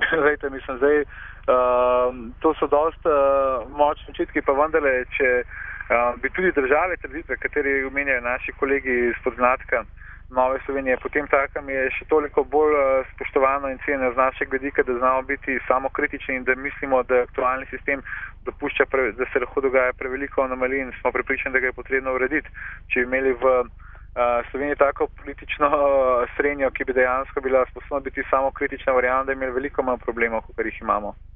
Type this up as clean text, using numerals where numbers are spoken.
Glejte, mislim, zdaj, to so dosti močni očitki, pa vendarle, če bi tudi držali trditve, katere omenjajo naši kolegi iz podmladka Nove Slovenije, potem takem je še toliko bolj spoštovano in cenjeno z našega vidika, da znamo biti samokritični in da mislimo, da aktualni sistem dopušča, da se lahko dogaja preveliko anomalij in smo prepričani, da ga je potrebno urediti. Če bi imeli v Sloveniji tako politično srenjo, ki bi dejansko bila sposobna biti samokritična, verjamem, da bi imeli veliko manj problemov, kot jih imamo.